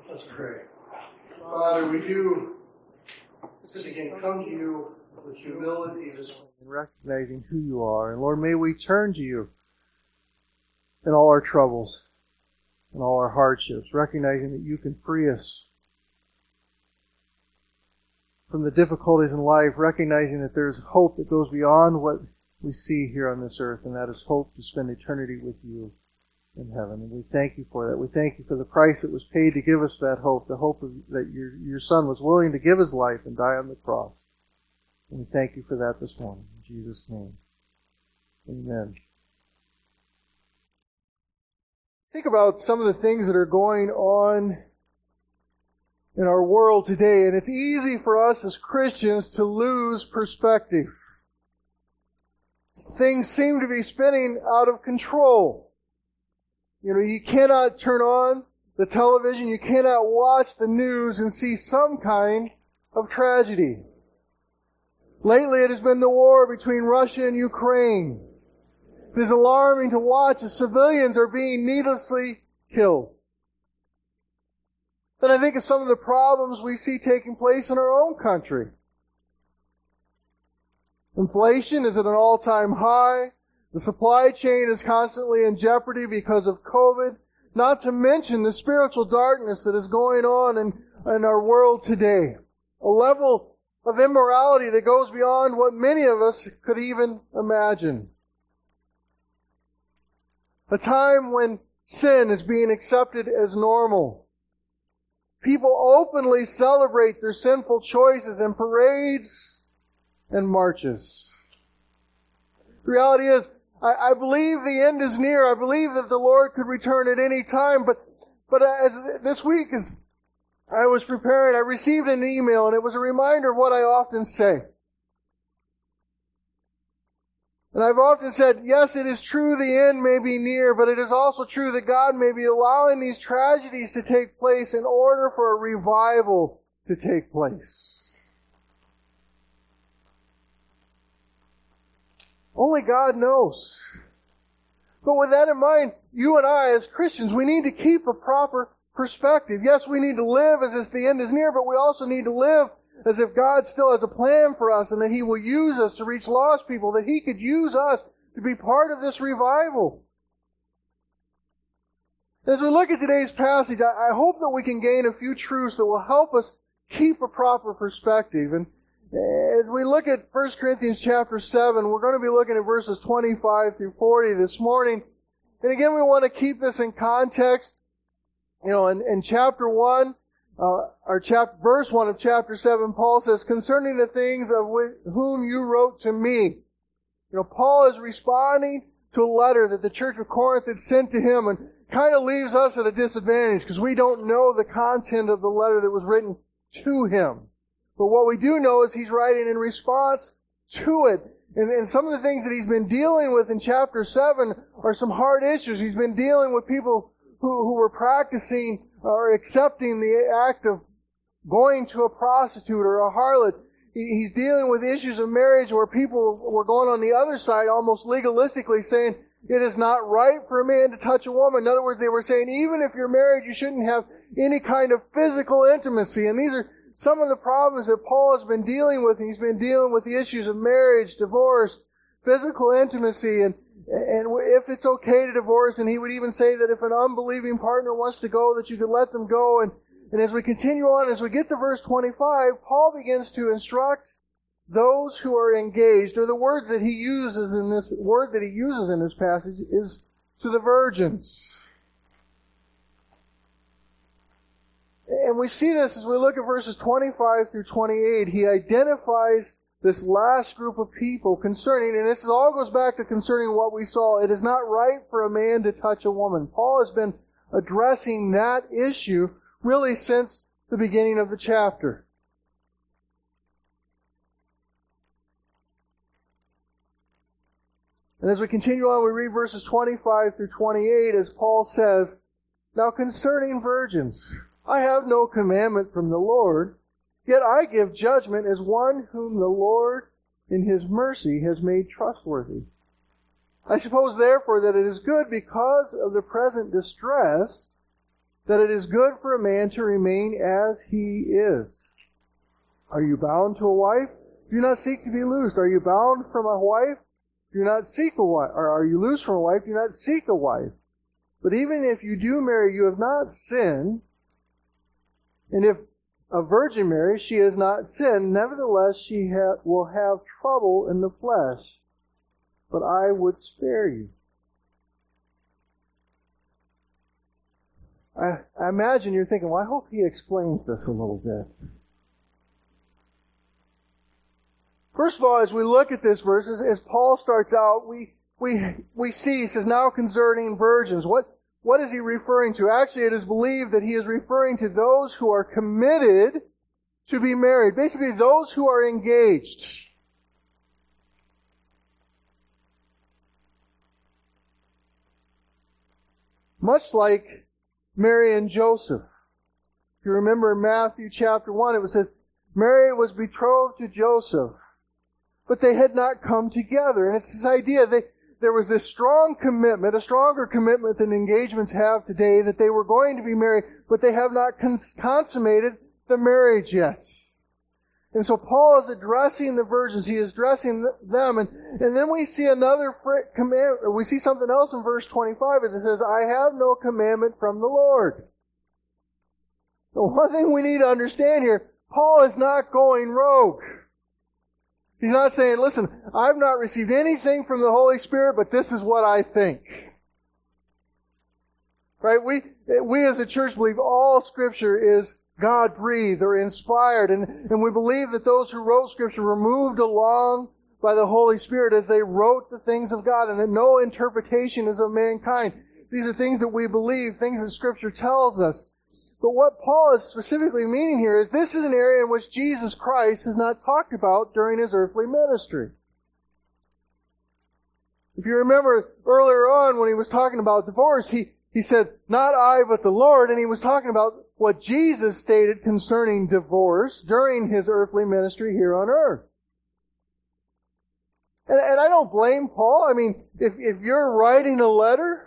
Let's pray. Father, we do just again come to you with humility this morning, recognizing who you are. And Lord, may we turn to you in all our troubles and all our hardships, recognizing that you can free us from the difficulties in life, recognizing that there's hope that goes beyond what we see here on this earth, and that is hope to spend eternity with you in heaven. And we thank you for that. We thank you for the price that was paid to give us that hope, the hope that your Son was willing to give his life and die on the cross. And we thank you for that this morning. In Jesus' name. Amen. Think about some of the things that are going on in our world today, and it's easy for us as Christians to lose perspective. Things seem to be spinning out of control. You know, you cannot turn on the television, you cannot watch the news and see some kind of tragedy. Lately it has been the war between Russia and Ukraine. It is alarming to watch as civilians are being needlessly killed. Then I think of some of the problems we see taking place in our own country. Inflation is at an all-time high. The supply chain is constantly in jeopardy because of COVID. Not to mention the spiritual darkness that is going on in our world today. A level of immorality that goes beyond what many of us could even imagine. A time when sin is being accepted as normal. People openly celebrate their sinful choices in parades and marches. The reality is, I believe the end is near. I believe that the Lord could return at any time. But as this week, as I was preparing, I received an email, and it was a reminder of what I often say. And I've often said, yes, it is true the end may be near, but it is also true that God may be allowing these tragedies to take place in order for a revival to take place. Only God knows. But with that in mind, you and I as Christians, we need to keep a proper perspective. Yes, we need to live as if the end is near, but we also need to live as if God still has a plan for us and that He will use us to reach lost people, that He could use us to be part of this revival. As we look at today's passage, I hope that we can gain a few truths that will help us keep a proper perspective. And as we look at 1 Corinthians chapter 7, we're going to be looking at verses 25 through 40 this morning. And again, we want to keep this in context. You know, in chapter 1, verse 1 of chapter 7, Paul says, concerning the things of whom you wrote to me. You know, Paul is responding to a letter that the church of Corinth had sent to him, and kind of leaves us at a disadvantage because we don't know the content of the letter that was written to him. But what we do know is he's writing in response to it. And some of the things that he's been dealing with in chapter 7 are some hard issues. He's been dealing with people who were practicing or accepting the act of going to a prostitute or a harlot. He's dealing with issues of marriage where people were going on the other side almost legalistically saying it is not right for a man to touch a woman. In other words, they were saying even if you're married, you shouldn't have any kind of physical intimacy. And these are some of the problems that Paul has been dealing with. He's been dealing with the issues of marriage, divorce, physical intimacy, and if it's okay to divorce. And he would even say that if an unbelieving partner wants to go, that you could let them go. And as we continue on, as we get to verse 25, Paul begins to instruct those who are engaged, or the words that he uses in this word that he uses in this passage is to the virgins. And we see this as we look at verses 25 through 28. He identifies this last group of people concerning, and this all goes back to concerning what we saw. It is not right for a man to touch a woman. Paul has been addressing that issue really since the beginning of the chapter. And as we continue on, we read verses 25 through 28 as Paul says, now concerning virgins, I have no commandment from the Lord, yet I give judgment as one whom the Lord in His mercy has made trustworthy. I suppose therefore that it is good because of the present distress that it is good for a man to remain as he is. Are you bound to a wife? Do not seek to be loosed. Are you bound from a wife? Do not seek a wife. Or are you loosed from a wife? Do not seek a wife. But even if you do marry, you have not sinned. And if a virgin marries, she has not sinned. Nevertheless, she will have trouble in the flesh. But I would spare you. I imagine you're thinking, well, I hope he explains this a little bit. First of all, as we look at this verse, as Paul starts out, we see, he says, now concerning virgins. What is he referring to? Actually, it is believed that he is referring to those who are committed to be married. Basically, those who are engaged. Much like Mary and Joseph. If you remember in Matthew chapter 1, it says, Mary was betrothed to Joseph, but they had not come together. And it's this idea there was this strong commitment, a stronger commitment than engagements have today, that they were going to be married, but they have not consummated the marriage yet. And so Paul is addressing the virgins. He is addressing them. And then we see another command. We see something else in verse 25 as it says, I have no commandment from the Lord. The one thing we need to understand here, Paul is not going rogue. He's not saying, listen, I've not received anything from the Holy Spirit, but this is what I think. Right? We as a church believe all Scripture is God-breathed or inspired, and we believe that those who wrote Scripture were moved along by the Holy Spirit as they wrote the things of God, and that no interpretation is of mankind. These are things that we believe, things that Scripture tells us. But what Paul is specifically meaning here is this is an area in which Jesus Christ is not talked about during His earthly ministry. If you remember earlier on when He was talking about divorce, He said, not I, but the Lord, and He was talking about what Jesus stated concerning divorce during His earthly ministry here on earth. And I don't blame Paul. I mean, if you're writing a letter,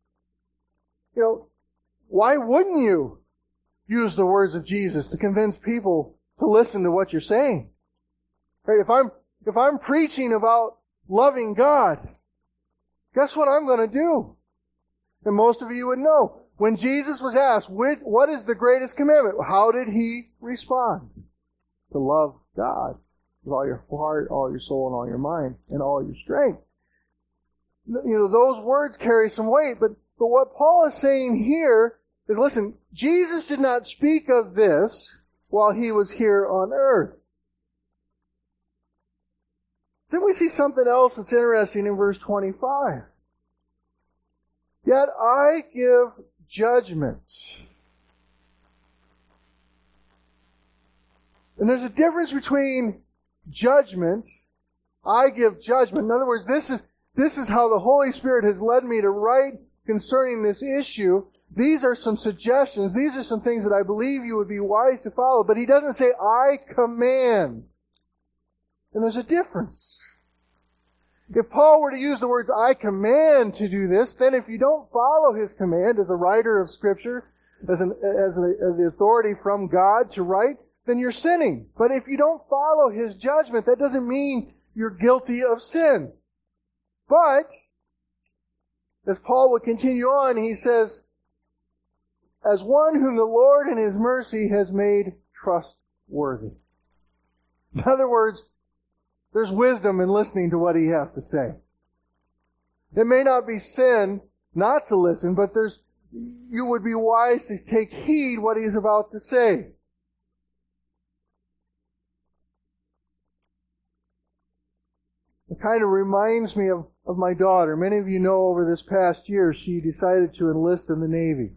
why wouldn't you use the words of Jesus to convince people to listen to what you're saying? Right? If I'm preaching about loving God, guess what I'm going to do? And most of you would know. When Jesus was asked, what is the greatest commandment? How did He respond? To love God with all your heart, all your soul, and all your mind, and all your strength. Those words carry some weight, but what Paul is saying here is, listen, Jesus did not speak of this while He was here on earth. Then we see something else that's interesting in verse 25. Yet I give judgment. And there's a difference between judgment. I give judgment. In other words, this is how the Holy Spirit has led me to write concerning this issue. These are some suggestions. These are some things that I believe you would be wise to follow. But he doesn't say, I command. And there's a difference. If Paul were to use the words, I command to do this, then if you don't follow his command as a writer of Scripture, as the authority from God to write, then you're sinning. But if you don't follow his judgment, that doesn't mean you're guilty of sin. But, as Paul would continue on, he says, as one whom the Lord in His mercy has made trustworthy. In other words, there's wisdom in listening to what he has to say. It may not be sin not to listen, but you would be wise to take heed what he's about to say. It kind of reminds me of my daughter. Many of you know over this past year she decided to enlist in the Navy.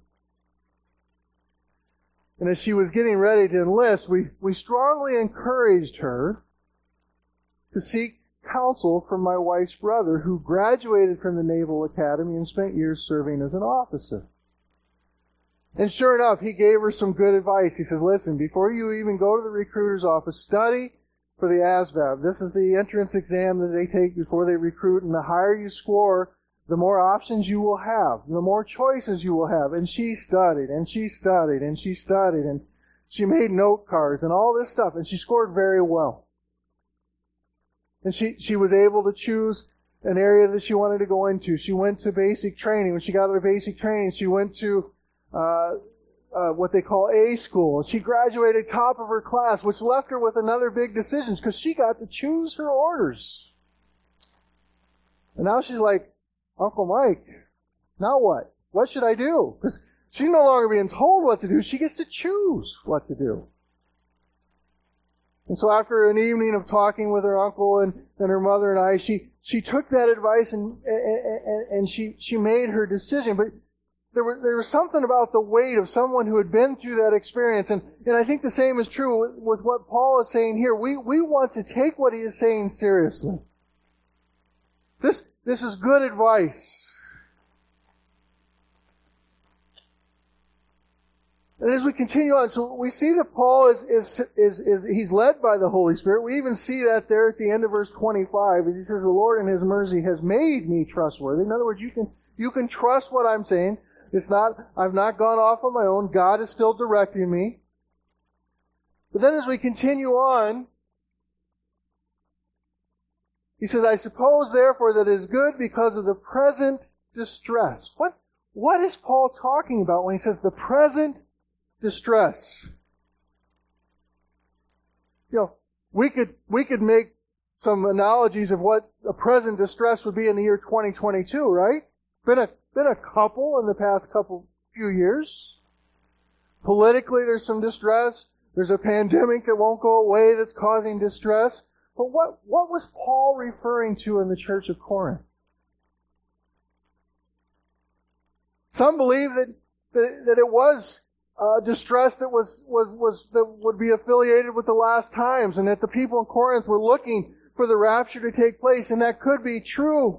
And as she was getting ready to enlist, we strongly encouraged her to seek counsel from my wife's brother, who graduated from the Naval Academy and spent years serving as an officer. And sure enough, he gave her some good advice. He says, listen, before you even go to the recruiter's office, study for the ASVAB. This is the entrance exam that they take before they recruit, and the higher you score, the more options you will have, the more choices you will have. And she studied, and she studied, and she studied, and she made note cards and all this stuff, and she scored very well. And she was able to choose an area that she wanted to go into. She went to basic training. When she got out of basic training, she went to what they call A school. She graduated top of her class, which left her with another big decision because she got to choose her orders. And now she's like, Uncle Mike, now what? What should I do? Because she's no longer being told what to do. She gets to choose what to do. And so after an evening of talking with her uncle and her mother and I, she took that advice and she made her decision. But there was something about the weight of someone who had been through that experience. And I think the same is true with what Paul is saying here. We want to take what he is saying seriously. This is good advice. And as we continue on, so we see that Paul he's led by the Holy Spirit. We even see that there at the end of verse 25. He says, the Lord in His mercy has made me trustworthy. In other words, you can trust what I'm saying. I've not gone off on my own. God is still directing me. But then as we continue on, he says, I suppose therefore that it is good because of the present distress. What is Paul talking about when he says the present distress? You know, we could make some analogies of what a present distress would be in the year 2022, right? Been a couple in the past few years. Politically, there's some distress. There's a pandemic that won't go away that's causing distress. But what was Paul referring to in the church of Corinth? Some believe that it was distress that that would be affiliated with the last times, and that the people in Corinth were looking for the rapture to take place, and that could be true.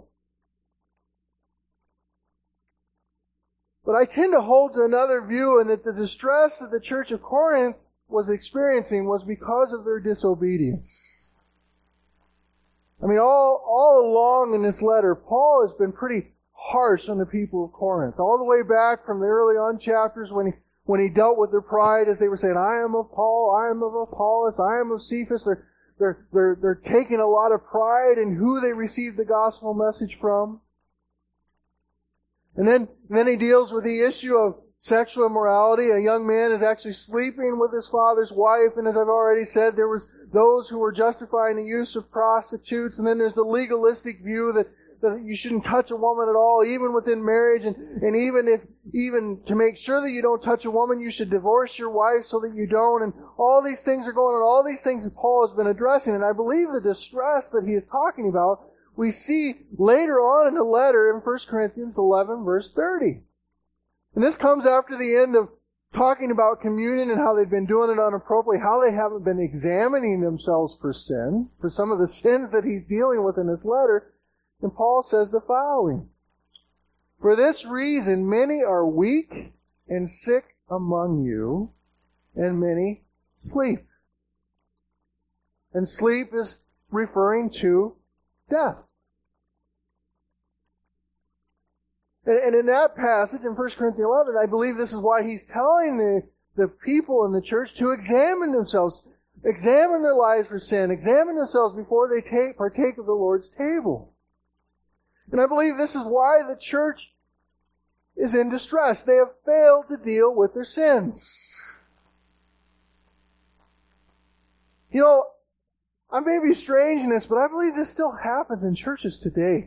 But I tend to hold to another view, and that the distress that the church of Corinth was experiencing was because of their disobedience. I mean, all along in this letter, Paul has been pretty harsh on the people of Corinth. All the way back from the early on chapters when he dealt with their pride, as they were saying, I am of Paul, I am of Apollos, I am of Cephas. They're taking a lot of pride in who they received the gospel message from. And then he deals with the issue of sexual immorality. A young man is actually sleeping with his father's wife, and as I've already said, there was those who were justifying the use of prostitutes, and then there's the legalistic view that you shouldn't touch a woman at all, even within marriage, and even to make sure that you don't touch a woman, you should divorce your wife so that you don't, and all these things are going on, all these things that Paul has been addressing, and I believe the distress that he is talking about, we see later on in the letter in 1 Corinthians 11, verse 30. And this comes after the end of talking about communion and how they've been doing it inappropriately, how they haven't been examining themselves for sin, for some of the sins that he's dealing with in this letter. And Paul says the following, for this reason many are weak and sick among you, and many sleep. And sleep is referring to death. And in that passage in 1 Corinthians 11, I believe this is why he's telling the people in the church to examine themselves, examine their lives for sin, examine themselves before they partake of the Lord's table. And I believe this is why the church is in distress. They have failed to deal with their sins. You know, I may be strange in this, but I believe this still happens in churches today.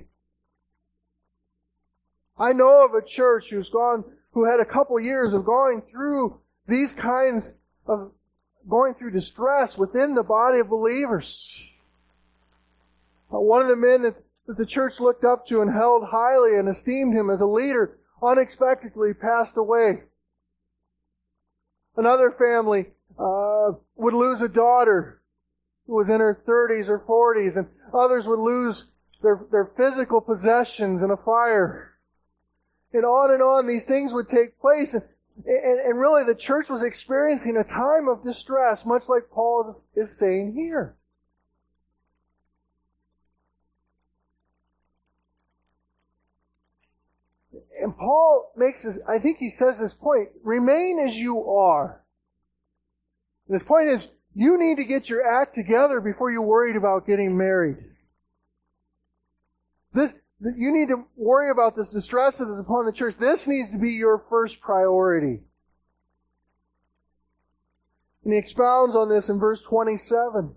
I know of a church who had a couple years of going through these kinds of, going through distress within the body of believers. One of the men that the church looked up to and held highly and esteemed him as a leader unexpectedly passed away. Another family would lose a daughter who was in her 30s or 40s, and others would lose their physical possessions in a fire. And on, these things would take place. And really the church was experiencing a time of distress, much like Paul is saying here. And Paul makes this, I think he says this point, remain as you are. And his point is, you need to get your act together before you're worried about getting married. You need to worry about this distress that is upon the church. This needs to be your first priority. And he expounds on this in verse 27.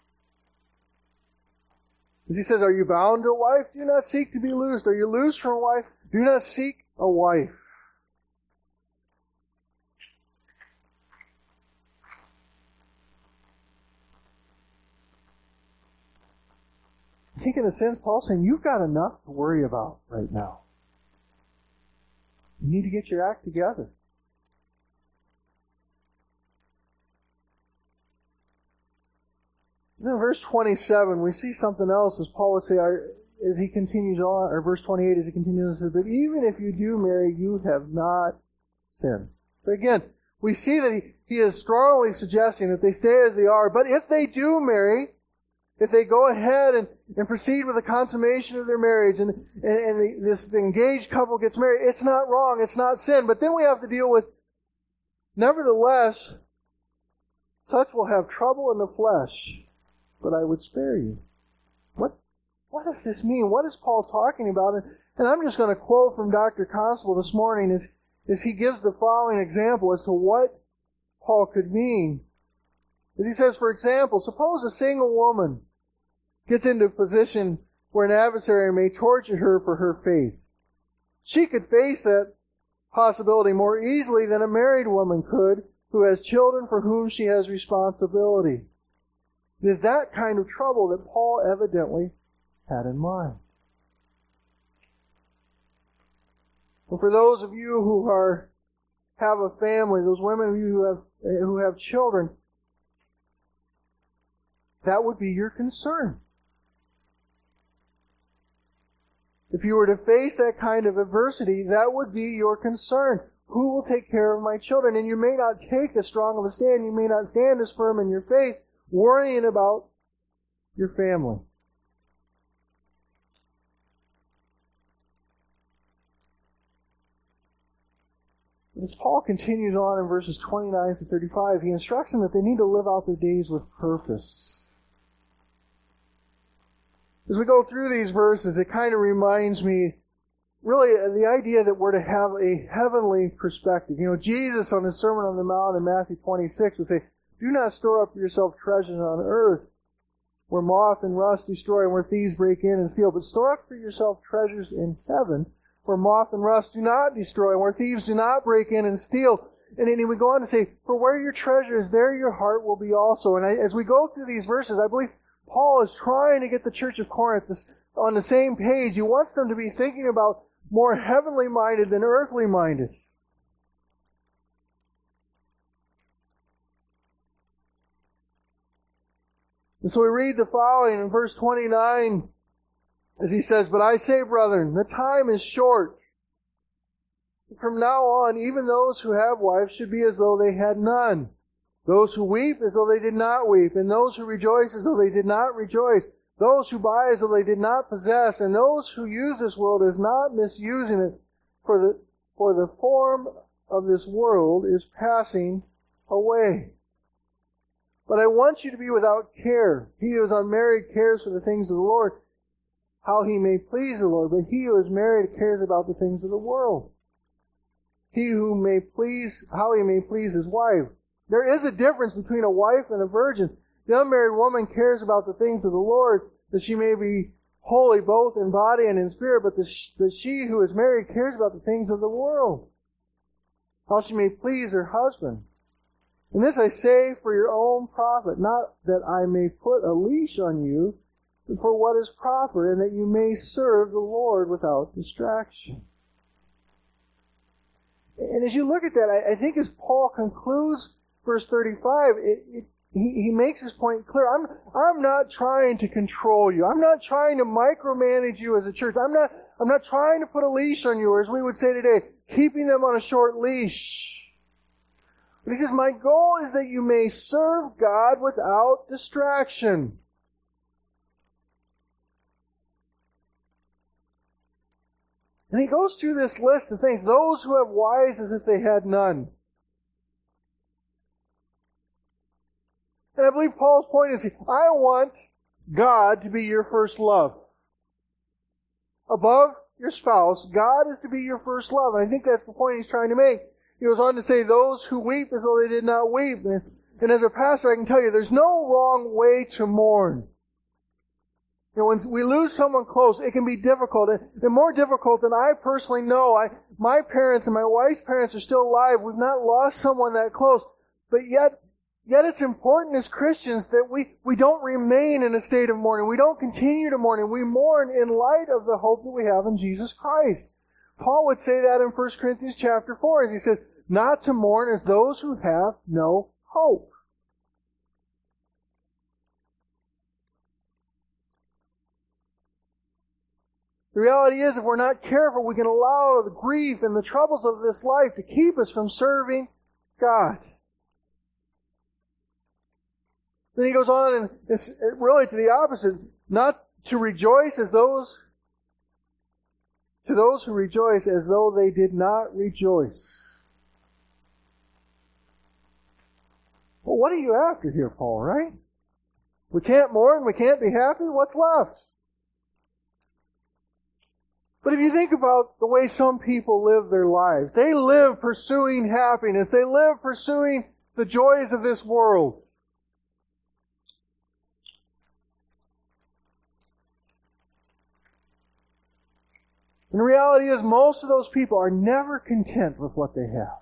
As he says, are you bound to a wife? Do not seek to be loosed. Are you loosed from a wife? Do not seek a wife. I think in a sense, Paul's saying, you've got enough to worry about right now. You need to get your act together. Then in verse 27, we see something else, as Paul would say, as he continues on, or verse 28 as he continues on, but even if you do marry, you have not sinned. But again, we see that he is strongly suggesting that they stay as they are, but if they do marry, if they go ahead and proceed with the consummation of their marriage, and this engaged couple gets married, it's not wrong, it's not sin. But then we have to deal with, nevertheless, such will have trouble in the flesh, but I would spare you. What does this mean? What is Paul talking about? And I'm just going to quote from Dr. Constable this morning as he gives the following example as to what Paul could mean. As he says, for example, suppose a single woman gets into a position where an adversary may torture her for her faith. She could face that possibility more easily than a married woman could who has children for whom she has responsibility. It is that kind of trouble that Paul evidently had in mind. And for those of you who have a family, those women of you who have children, that would be your concern. If you were to face that kind of adversity, that would be your concern. Who will take care of my children? And you may not take as strong of a stand, you may not stand as firm in your faith, worrying about your family. As Paul continues on in verses 29 to 35, he instructs them that they need to live out their days with purpose. As we go through these verses, it kind of reminds me, really, the idea that we're to have a heavenly perspective. You know, Jesus on his Sermon on the Mount in Matthew 26 would say, do not store up for yourself treasures on earth, where moth and rust destroy and where thieves break in and steal, but store up for yourself treasures in heaven, where moth and rust do not destroy, and where thieves do not break in and steal. And then he would go on to say, for where your treasure is, there your heart will be also. And as we go through these verses, I believe Paul is trying to get the church of Corinth on the same page. He wants them to be thinking about more heavenly minded than earthly minded. And so we read the following in verse 29, as he says, but I say, brethren, the time is short. From now on, even those who have wives should be as though they had none. Those who weep as though they did not weep, and those who rejoice as though they did not rejoice. Those who buy as though they did not possess, and those who use this world as not misusing it, for the form of this world is passing away. But I want you to be without care. He who is unmarried cares for the things of the Lord, how he may please the Lord. But he who is married cares about the things of the world, how he may please his wife. There is a difference between a wife and a virgin. The unmarried woman cares about the things of the Lord, that she may be holy both in body and in spirit, but she who is married cares about the things of the world, how she may please her husband. And this I say for your own profit, not that I may put a leash on you, but for what is proper, and that you may serve the Lord without distraction. And as you look at that, I think as Paul concludes verse 35, he makes his point clear. I'm not trying to control you. I'm not trying to micromanage you as a church. I'm not trying to put a leash on you, or as we would say today, keeping them on a short leash. But he says, my goal is that you may serve God without distraction. And he goes through this list of things. Those who have wives as if they had none. And I believe Paul's point is, I want God to be your first love. Above your spouse, God is to be your first love. And I think that's the point he's trying to make. He goes on to say, those who weep as though they did not weep. And as a pastor, I can tell you, there's no wrong way to mourn. You know, when we lose someone close, it can be difficult. And more difficult than I personally know. My parents and my wife's parents are still alive. We've not lost someone that close. But yet it's important as Christians that we don't remain in a state of mourning. We don't continue to mourn. And we mourn in light of the hope that we have in Jesus Christ. Paul would say that in 1 Corinthians chapter 4 as he says, not to mourn as those who have no hope. The reality is, if we're not careful, we can allow the grief and the troubles of this life to keep us from serving God. Then he goes on, and it's really to the opposite, not to rejoice as those who rejoice as though they did not rejoice. Well, what are you after here, Paul, right? We can't mourn, we can't be happy, what's left? But if you think about the way some people live their lives, they live pursuing happiness. They live pursuing the joys of this world. And the reality is most of those people are never content with what they have.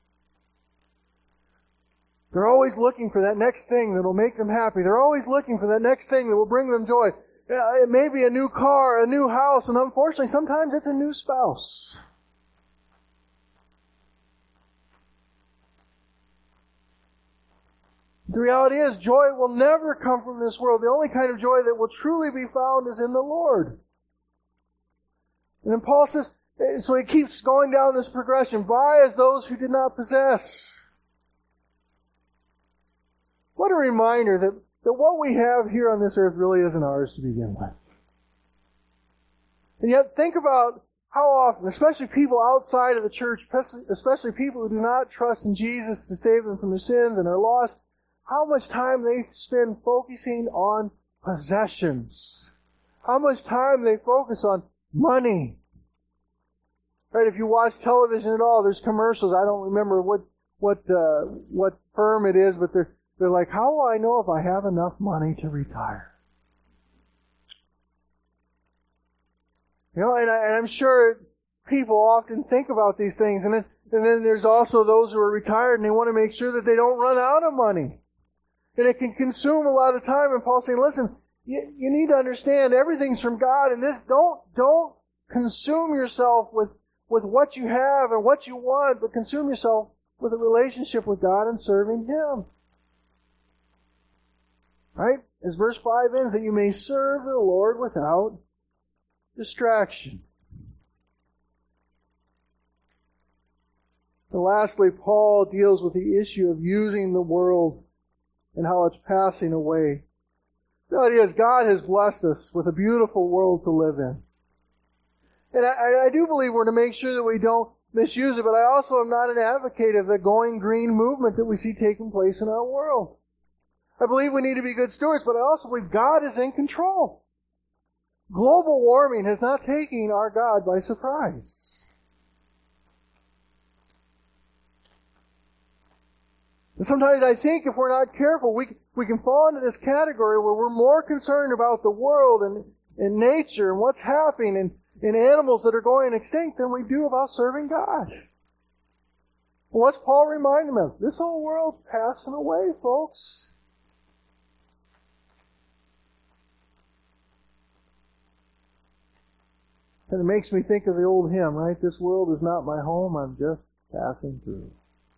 They're always looking for that next thing that will make them happy. They're always looking for that next thing that will bring them joy. It may be a new car, a new house, and unfortunately sometimes it's a new spouse. The reality is joy will never come from this world. The only kind of joy that will truly be found is in the Lord. And then Paul says, so he keeps going down this progression. Buy as those who did not possess. What a reminder that what we have here on this earth really isn't ours to begin with. And yet think about how often, especially people outside of the church, especially people who do not trust in Jesus to save them from their sins and are lost, how much time they spend focusing on possessions. How much time they focus on money. Right, if you watch television at all, there's commercials. I don't remember what firm it is, but they're like, how will I know if I have enough money to retire? You know, and I'm sure people often think about these things. And then there's also those who are retired and they want to make sure that they don't run out of money. And it can consume a lot of time. And Paul's saying, listen, you need to understand everything's from God. And this, don't consume yourself with what you have and what you want, but consume yourself with a relationship with God and serving Him. Right? As verse 5 ends, that you may serve the Lord without distraction. And lastly, Paul deals with the issue of using the world and how it's passing away. The reality is God has blessed us with a beautiful world to live in. And I do believe we're to make sure that we don't misuse it, but I also am not an advocate of the going green movement that we see taking place in our world. I believe we need to be good stewards, but I also believe God is in control. Global warming has not taken our God by surprise. And sometimes I think if we're not careful, we can fall into this category where we're more concerned about the world and nature and what's happening and animals that are going extinct than we do about serving God. Well, what's Paul reminding them of? This whole world's passing away, folks. And it makes me think of the old hymn, right? This world is not my home, I'm just passing through.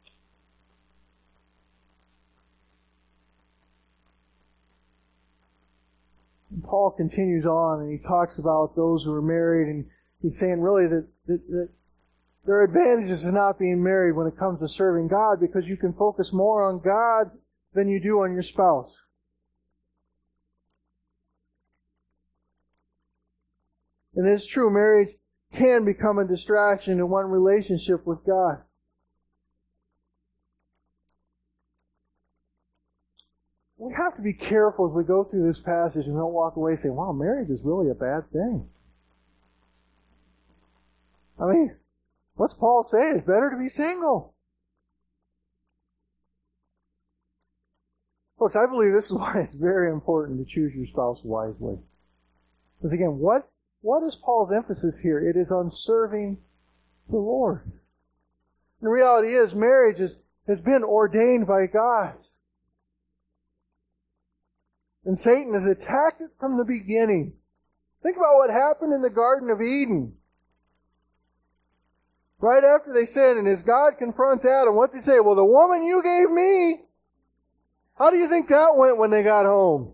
And Paul continues on and he talks about those who are married, and he's saying really that there are advantages to not being married when it comes to serving God, because you can focus more on God than you do on your spouse. And it's true, marriage can become a distraction in one relationship with God. We have to be careful as we go through this passage and don't walk away saying, wow, marriage is really a bad thing. I mean, what's Paul saying? It's better to be single. Folks, I believe this is why it's very important to choose your spouse wisely. Because again, what is Paul's emphasis here? It is on serving the Lord. The reality is, marriage has been ordained by God. And Satan has attacked it from the beginning. Think about what happened in the Garden of Eden. Right after they sinned, and as God confronts Adam, what's he say? Well, the woman you gave me. How do you think that went when they got home?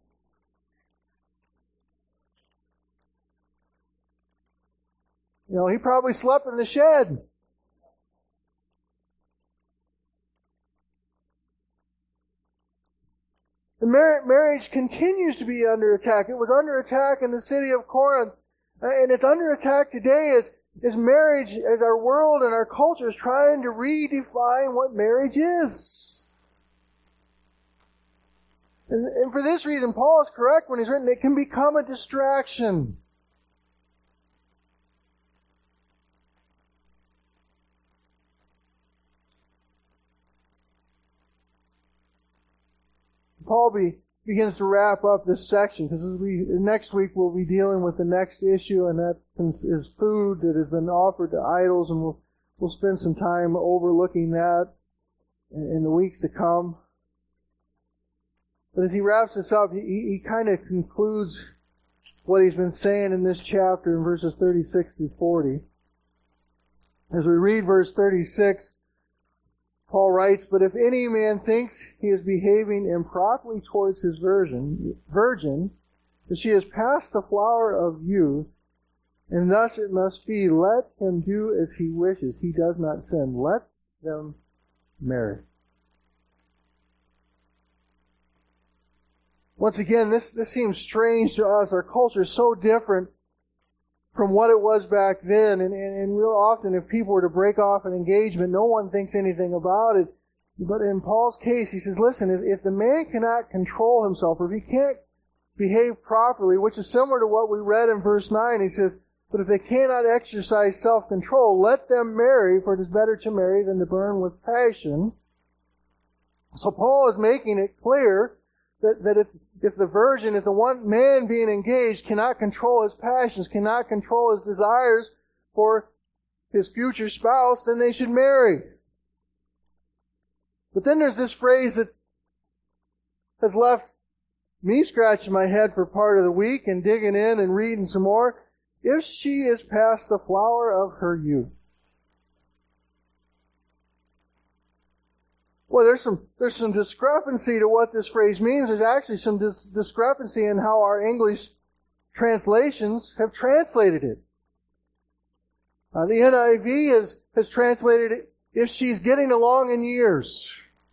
You know, he probably slept in the shed. The marriage continues to be under attack. It was under attack in the city of Corinth. And it's under attack today as marriage, as our world and our culture is trying to redefine what marriage is. And for this reason, Paul is correct when he's written, it can become a distraction. Paul begins to wrap up this section because next week we'll be dealing with the next issue, and that is food that has been offered to idols, and we'll spend some time overlooking that in the weeks to come. But as he wraps this up, he kind of concludes what he's been saying in this chapter in verses 36 through 40. As we read verse 36, Paul writes, "But if any man thinks he is behaving improperly towards his virgin, that she has passed the flower of youth, and thus it must be, let him do as he wishes. He does not sin. Let them marry." Once again, this seems strange to us. Our culture is so different from what it was back then. And real often, if people were to break off an engagement, no one thinks anything about it. But in Paul's case, he says, listen, if the man cannot control himself, or if he can't behave properly, which is similar to what we read in verse 9, he says, but if they cannot exercise self-control, let them marry, for it is better to marry than to burn with passion. So Paul is making it clear that if the virgin, if the one man being engaged cannot control his passions, cannot control his desires for his future spouse, then they should marry. But then there's this phrase that has left me scratching my head for part of the week and digging in and reading some more. If she is past the flower of her youth. Well, there's some discrepancy to what this phrase means. There's actually some discrepancy in how our English translations have translated it. The NIV has translated it, if she's getting along in years.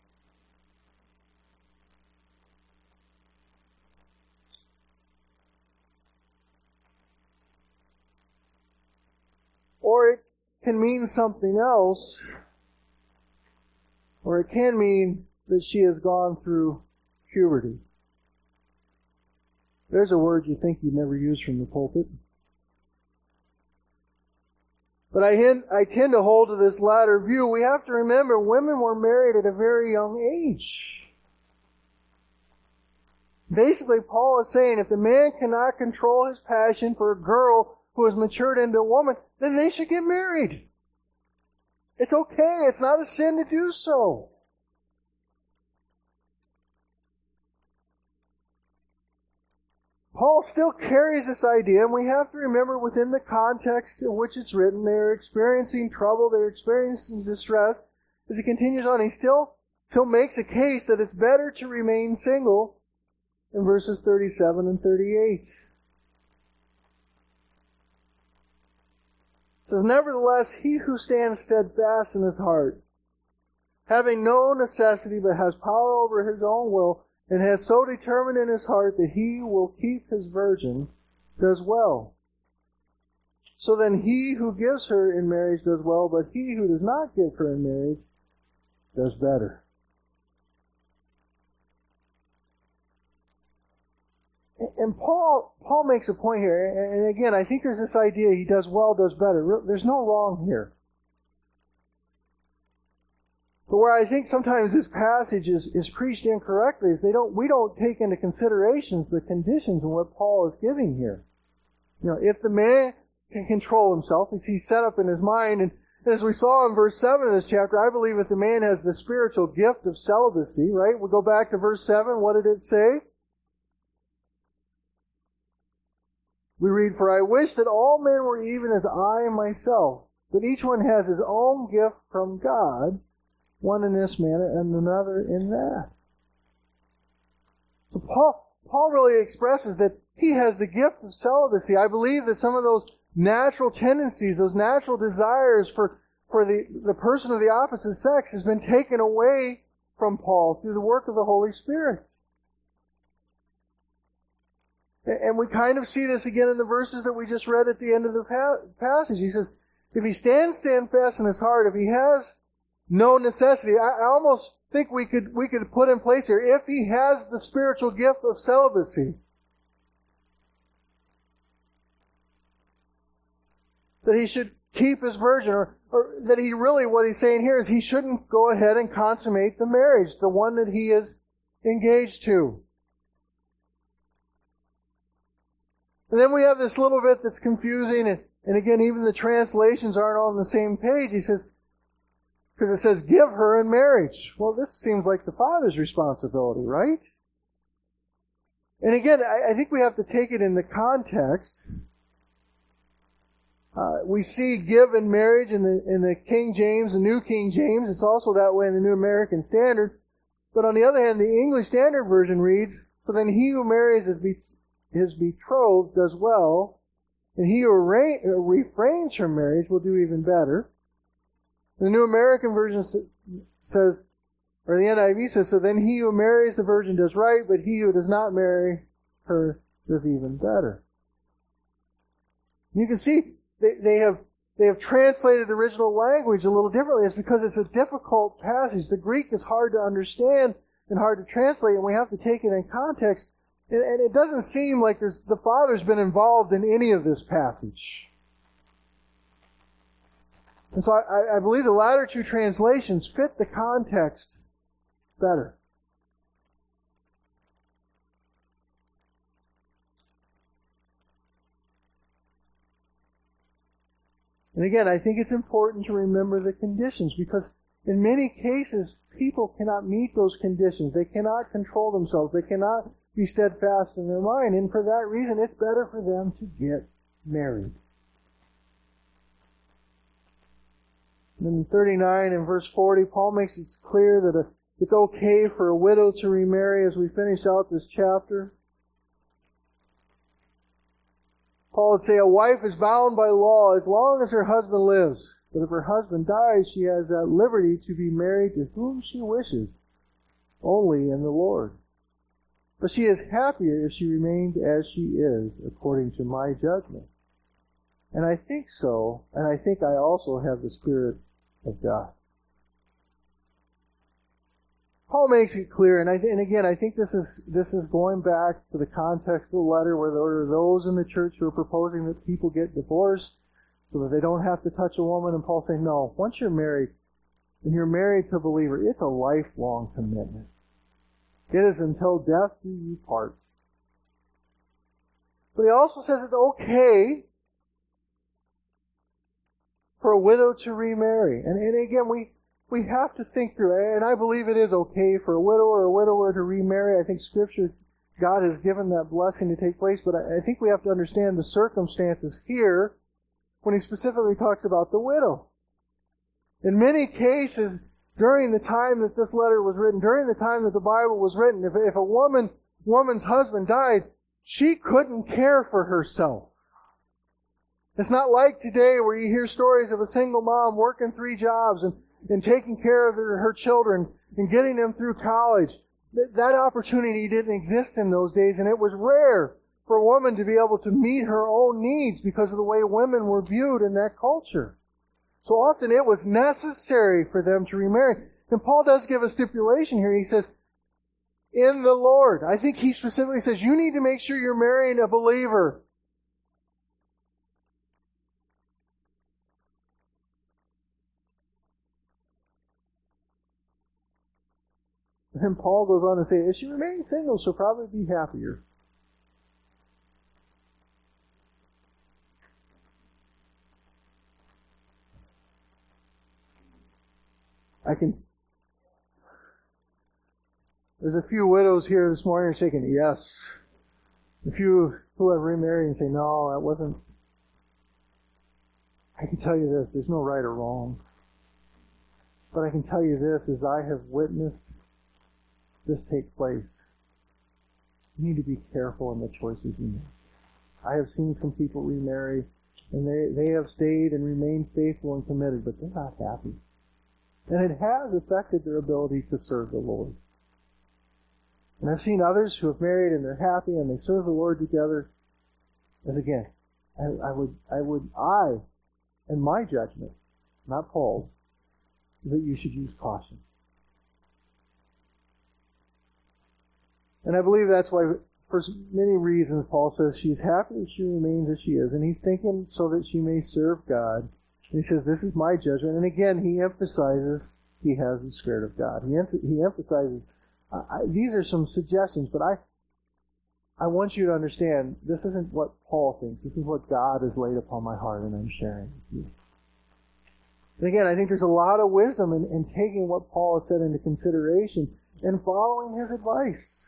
Or it can mean something else. Or it can mean that she has gone through puberty. There's a word you think you'd never use from the pulpit. But I tend to hold to this latter view. We have to remember women were married at a very young age. Basically, Paul is saying if the man cannot control his passion for a girl who has matured into a woman, then they should get married. It's okay. It's not a sin to do so. Paul still carries this idea, and we have to remember within the context in which it's written, they're experiencing trouble, they're experiencing distress. As he continues on, he still makes a case that it's better to remain single in verses 37 and 38. It says, "Nevertheless, he who stands steadfast in his heart, having no necessity but has power over his own will, and has so determined in his heart that he will keep his virgin, does well. So then he who gives her in marriage does well, but he who does not give her in marriage does better. And Paul makes a point here, and again, I think there's this idea he does well, does better. There's no wrong here. But where I think sometimes this passage is preached incorrectly is we don't take into consideration the conditions of what Paul is giving here. If the man can control himself, as he's set up in his mind, and as we saw in verse 7 of this chapter, I believe if the man has the spiritual gift of celibacy, right? We'll go back to verse 7. What did it say? We read, "For I wish that all men were even as I myself, but each one has his own gift from God, one in this manner and another in that." So Paul really expresses that he has the gift of celibacy. I believe that some of those natural tendencies, those natural desires for the person of the opposite sex has been taken away from Paul through the work of the Holy Spirit. And we kind of see this again in the verses that we just read at the end of the passage. He says, if he stand fast in his heart, if he has no necessity, I almost think we could put in place here, if he has the spiritual gift of celibacy, that he should keep his virgin, or that he really, what he's saying here is he shouldn't go ahead and consummate the marriage, the one that he is engaged to. And then we have this little bit that's confusing, and again, even the translations aren't all on the same page. He says, because it says, give her in marriage. Well, this seems like the father's responsibility, right? And again, I think we have to take it in the context. We see give in marriage in the King James, the New King James. It's also that way in the New American Standard. But on the other hand, the English Standard Version reads, so then he who marries his betrothed does well, and he who refrains from marriage will do even better. The New American Version says, or the NIV says, so then he who marries the virgin does right, but he who does not marry her does even better. You can see they have translated the original language a little differently. It's because it's a difficult passage. The Greek is hard to understand and hard to translate, and we have to take it in context. And it doesn't seem like the Father's been involved in any of this passage. And so I believe the latter two translations fit the context better. And again, I think it's important to remember the conditions, because in many cases, people cannot meet those conditions. They cannot control themselves. They cannot be steadfast in their mind. And for that reason, it's better for them to get married. And in 39 and verse 40, Paul makes it clear that it's okay for a widow to remarry as we finish out this chapter. Paul would say, a wife is bound by law as long as her husband lives. But if her husband dies, she has at liberty to be married to whom she wishes, only in the Lord. But she is happier if she remains as she is, according to my judgment. And I think so, and I think I also have the Spirit of God. Paul makes it clear, and again, I think this is going back to the context of the letter where there are those in the church who are proposing that people get divorced so that they don't have to touch a woman. And Paul's saying, no, once you're married, and you're married to a believer, it's a lifelong commitment. It is until death do you part. But he also says it's okay for a widow to remarry. And again, we have to think through it. And I believe it is okay for a widow or a widower to remarry. I think Scripture, God has given that blessing to take place. But I think we have to understand the circumstances here when he specifically talks about the widow. In many cases, during the time that this letter was written, during the time that the Bible was written, if a woman's husband died, she couldn't care for herself. It's not like today where you hear stories of a single mom working 3 jobs and taking care of her children and getting them through college. That opportunity didn't exist in those days, and it was rare for a woman to be able to meet her own needs because of the way women were viewed in that culture. So often it was necessary for them to remarry. And Paul does give a stipulation here. He says, in the Lord. I think he specifically says, you need to make sure you're marrying a believer. And Paul goes on to say, if she remains single, she'll probably be happier. There's a few widows here this morning shaking, yes. A few who have remarried and say, no, that wasn't. I can tell you this, there's no right or wrong. But I can tell you this, as I have witnessed this take place, you need to be careful in the choices you make. I have seen some people remarry, and they have stayed and remained faithful and committed, but they're not happy. And it has affected their ability to serve the Lord. And I've seen others who have married and they're happy and they serve the Lord together. As again, I, in my judgment, not Paul's, that you should use caution. And I believe that's why, for many reasons, Paul says she's happy that she remains as she is. And he's thinking so that she may serve God. And he says, this is my judgment. And again, he emphasizes he has the Spirit of God. He emphasizes, these are some suggestions, but I want you to understand, this isn't what Paul thinks. This is what God has laid upon my heart, and I'm sharing with you. And again, I think there's a lot of wisdom in taking what Paul has said into consideration and following his advice.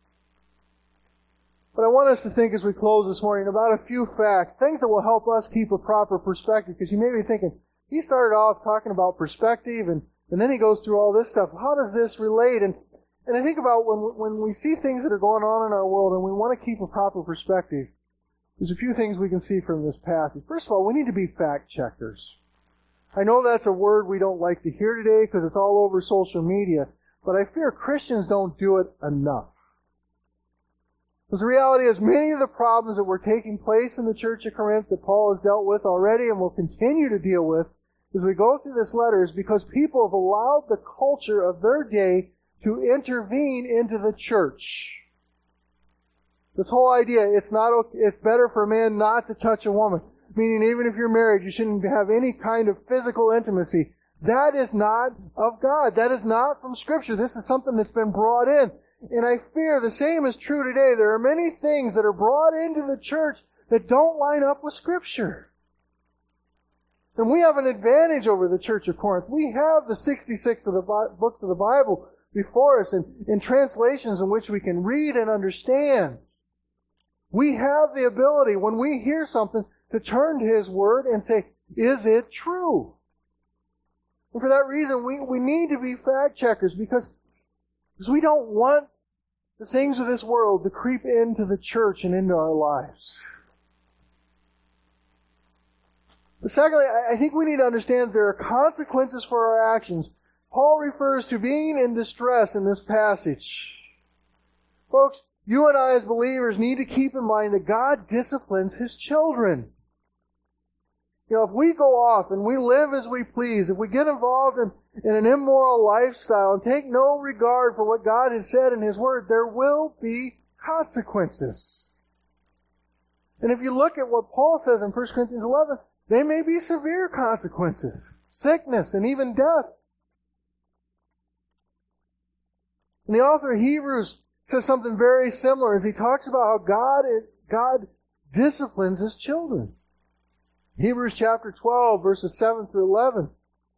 But I want us to think as we close this morning about a few facts, things that will help us keep a proper perspective, because you may be thinking, he started off talking about perspective, and then he goes through all this stuff. How does this relate? And I think about when we see things that are going on in our world and we want to keep a proper perspective, there's a few things we can see from this passage. First of all, we need to be fact checkers. I know that's a word we don't like to hear today because it's all over social media, but I fear Christians don't do it enough. Because the reality is many of the problems that were taking place in the church of Corinth that Paul has dealt with already and will continue to deal with as we go through this letter is because people have allowed the culture of their day to intervene into the church. This whole idea, it's better for a man not to touch a woman. Meaning even if you're married, you shouldn't have any kind of physical intimacy. That is not of God. That is not from Scripture. This is something that's been brought in. And I fear the same is true today. There are many things that are brought into the church that don't line up with Scripture. And we have an advantage over the church of Corinth. We have the 66 of the books of the Bible before us in translations in which we can read and understand. We have the ability, when we hear something, to turn to His Word and say, is it true? And for that reason, we need to be fact checkers because we don't want the things of this world to creep into the church and into our lives. But secondly, I think we need to understand there are consequences for our actions. Paul refers to being in distress in this passage. Folks, you and I as believers need to keep in mind that God disciplines His children. You know, if we go off and we live as we please, if we get involved in an immoral lifestyle and take no regard for what God has said in His Word, there will be consequences. And if you look at what Paul says in 1 Corinthians 11, they may be severe consequences. Sickness and even death. And the author of Hebrews says something very similar as he talks about how God disciplines His children. Hebrews chapter 12, verses 7 through 11.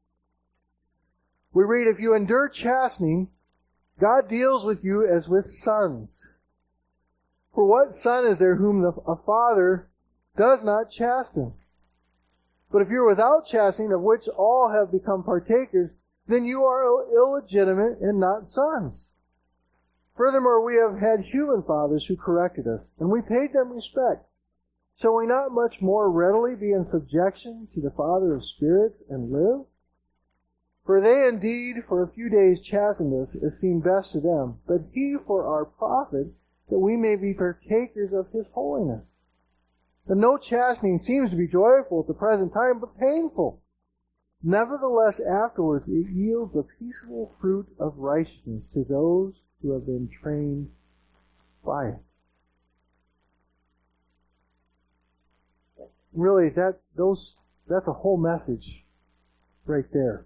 We read, if you endure chastening, God deals with you as with sons. For what son is there whom a father does not chasten? But if you're without chastening, of which all have become partakers, then you are illegitimate and not sons. Furthermore, we have had human fathers who corrected us, and we paid them respect. Shall we not much more readily be in subjection to the Father of spirits and live? For they indeed for a few days chastened us as seemed best to them, but He for our profit, that we may be partakers of His holiness. The no chastening seems to be joyful at the present time, but painful. Nevertheless, afterwards it yields the peaceable fruit of righteousness to those who have been trained by it. Really, that's a whole message right there.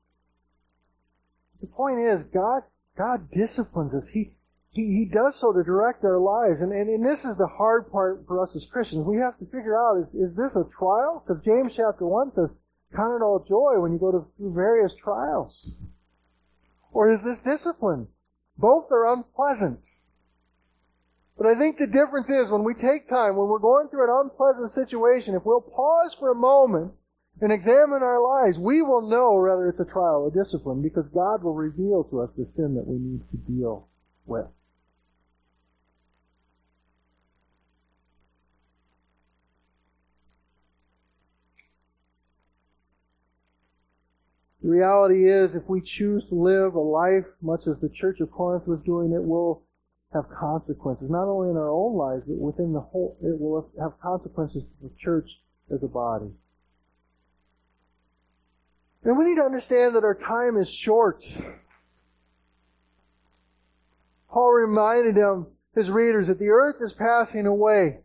The point is, God disciplines us. He does so to direct our lives. And this is the hard part for us as Christians. We have to figure out, is this a trial? Because James chapter 1 says, count it all joy when you go through various trials. Or is this discipline? Both are unpleasant. But I think the difference is when we take time, when we're going through an unpleasant situation, if we'll pause for a moment and examine our lives, we will know whether it's a trial or discipline, because God will reveal to us the sin that we need to deal with. The reality is, if we choose to live a life much as the Church of Corinth was doing, it will have consequences, not only in our own lives, but within the whole. It will have consequences to the church as a body. And we need to understand that our time is short. Paul reminded his readers that the earth is passing away.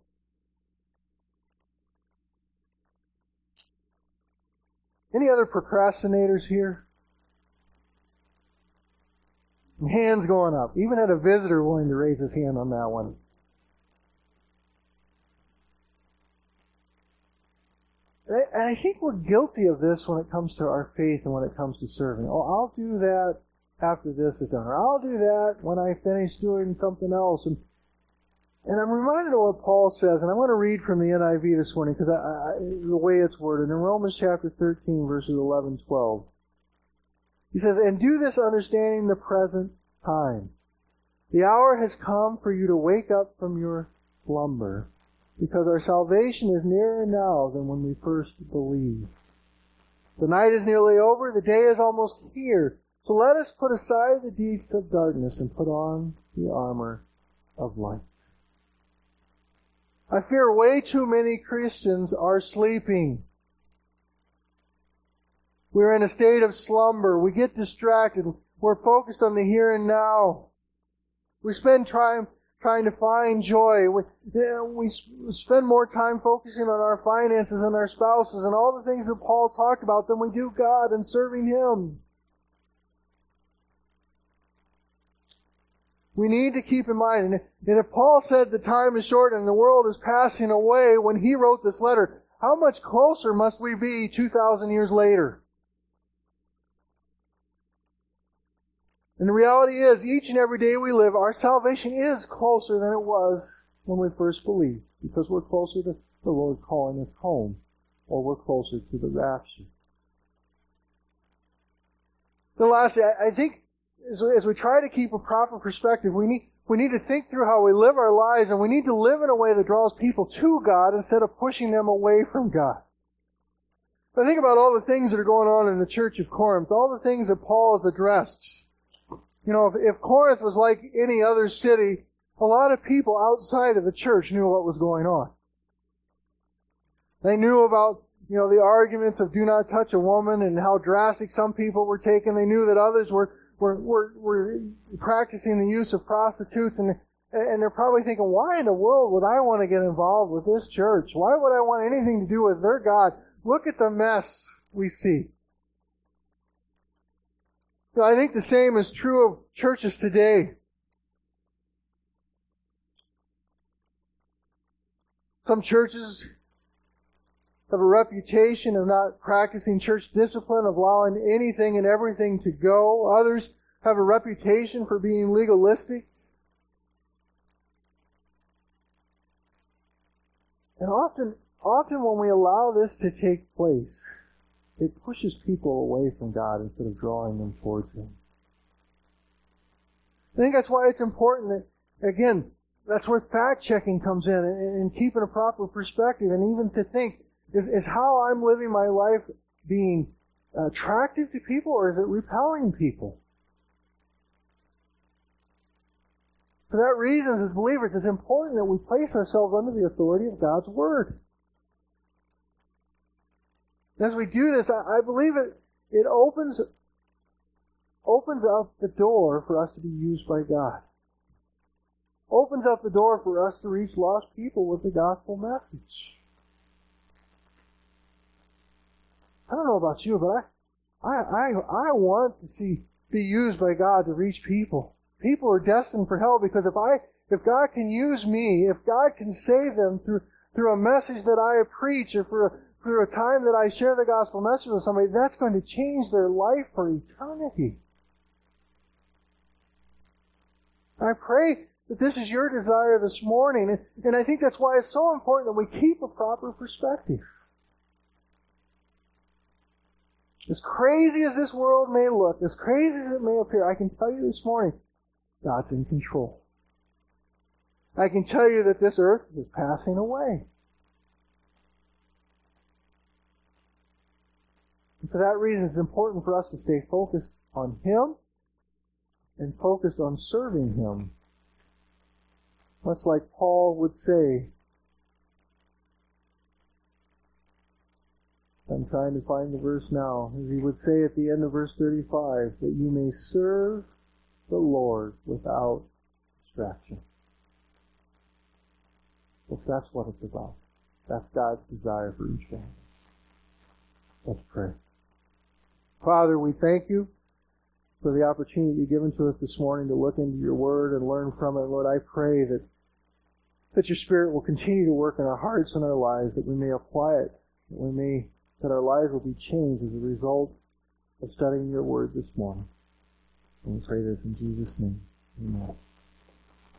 Any other procrastinators here? Hands going up. Even had a visitor willing to raise his hand on that one. And I think we're guilty of this when it comes to our faith and when it comes to serving. Oh, I'll do that after this is done. Or I'll do that when I finish doing something else. And I'm reminded of what Paul says, and I'm going to read from the NIV this morning because the way it's worded. In Romans chapter 13, verses 11, 12. He says, and do this understanding the present time. The hour has come for you to wake up from your slumber, because our salvation is nearer now than when we first believed. The night is nearly over, the day is almost here. So let us put aside the deeds of darkness and put on the armor of light. I fear way too many Christians are sleeping. We're in a state of slumber. We get distracted. We're focused on the here and now. We spend time trying to find joy. We spend more time focusing on our finances and our spouses and all the things that Paul talked about than we do God and serving Him. We need to keep in mind, and if Paul said the time is short and the world is passing away when he wrote this letter, how much closer must we be 2,000 years later? And the reality is, each and every day we live, our salvation is closer than it was when we first believed, because we're closer to the Lord calling us home, or we're closer to the rapture. Then lastly, I think as we try to keep a proper perspective, we need to think through how we live our lives, and we need to live in a way that draws people to God instead of pushing them away from God. I think about all the things that are going on in the Church of Corinth, all the things that Paul has addressed. You know, if Corinth was like any other city, a lot of people outside of the church knew what was going on. They knew about, the arguments of do not touch a woman and how drastic some people were taken. They knew that others were practicing the use of prostitutes, and they're probably thinking, why in the world would I want to get involved with this church? Why would I want anything to do with their God? Look at the mess we see. I think the same is true of churches today. Some churches have a reputation of not practicing church discipline, of allowing anything and everything to go. Others have a reputation for being legalistic. And often when we allow this to take place, it pushes people away from God instead of drawing them towards Him. I think that's why it's important that, again, that's where fact-checking comes in and keeping a proper perspective, and even to think, is how I'm living my life being attractive to people, or is it repelling people? For that reason, as believers, it's important that we place ourselves under the authority of God's Word. As we do this, I believe it opens up the door for us to be used by God. Opens up the door for us to reach lost people with the gospel message. I don't know about you, but I want to be used by God to reach people. People are destined for hell because if God can use me, if God can save them through a message that I preach or through a time that I share the gospel message with somebody, that's going to change their life for eternity. I pray that this is your desire this morning, and I think that's why it's so important that we keep a proper perspective. As crazy as this world may look, as crazy as it may appear, I can tell you this morning, God's in control. I can tell you that this earth is passing away. And for that reason, it's important for us to stay focused on Him and focused on serving Him. Much like Paul would say, I'm trying to find the verse now, as he would say at the end of verse 35, that you may serve the Lord without distraction. Well, that's what it's about. That's God's desire for each one. Let's pray. Father, we thank you for the opportunity you've given to us this morning to look into your word and learn from it. Lord, I pray that your Spirit will continue to work in our hearts and our lives, that we may apply it, that our lives will be changed as a result of studying your word this morning. And we pray this in Jesus' name. Amen.